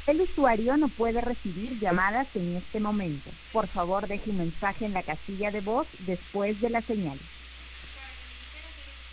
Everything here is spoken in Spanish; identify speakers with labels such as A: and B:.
A: El usuario no puede recibir llamadas en este momento. Por favor, deje un mensaje en la casilla de voz después de la señal.